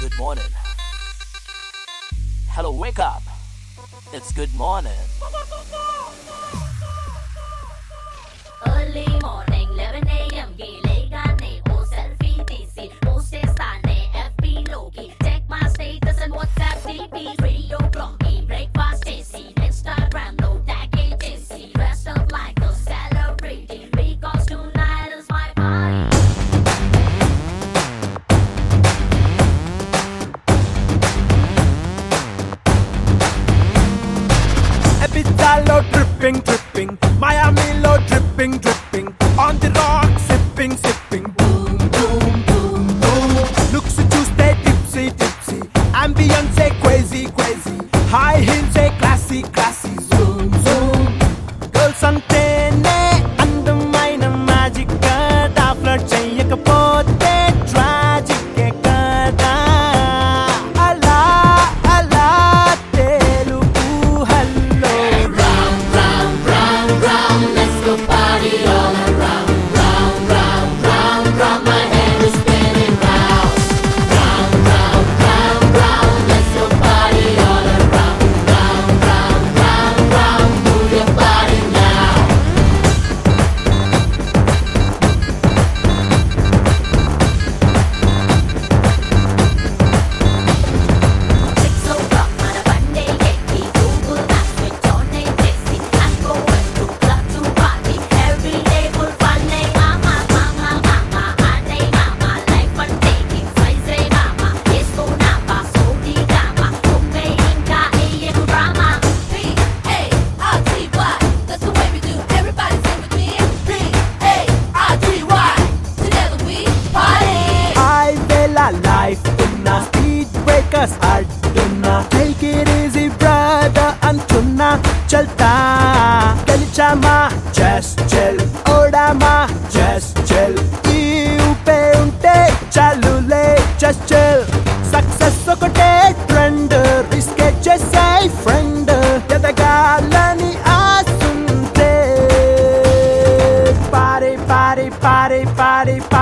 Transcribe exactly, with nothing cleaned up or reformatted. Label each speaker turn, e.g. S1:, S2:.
S1: good morning. Hello, wake up. It's good morning.
S2: Early morning, eleven a.m. Gile gaane, oh selfie tisi, post stane, F B logi. Check my status and WhatsApp D P. Radio groggy, breakfast tasty, Instagram no tag agency. Dressed up like a celebrity, because tonight is my party.
S3: Ibiza dripping, dripping, Miami low dripping, dripping, on the rock sipping, sipping, boom, boom, boom, boom. Looks to stay tipsy, tipsy, ambience crazy, crazy, high heels classy, classy, zoom, zoom. Girls antene andamaina magic kada flirt cheyakapote tragic kada ala ala telugu hello.
S2: Round, round, round, round, let's go party all around. Round, round, round, round, my head is spinning round. Round, round, round, round, let's go party all around. Round, round, round, round, move your body now. Six o'clock, మన బండే ఎక్కి Google Maps switch on ఏ చేసి I'm going to club to party. Every day full fun A mama, mama, mama, ఆడే mama, life అంటేకి size ఏ mama. వేసుకున్నావా సోది drama, నువ్వే ఇంకా ఏం drama. P A R T Y, that's the way we do. Everybody sing with me. P A R T Y, together we party.
S3: I will a life unna speed breakers adunna. Take it easy brother antunna. Chalta gelichama just chill, odama just chill. ee upe unte chalule just chill. Success okate trend, risk chesai friend, edagalani asunte. Party party party party party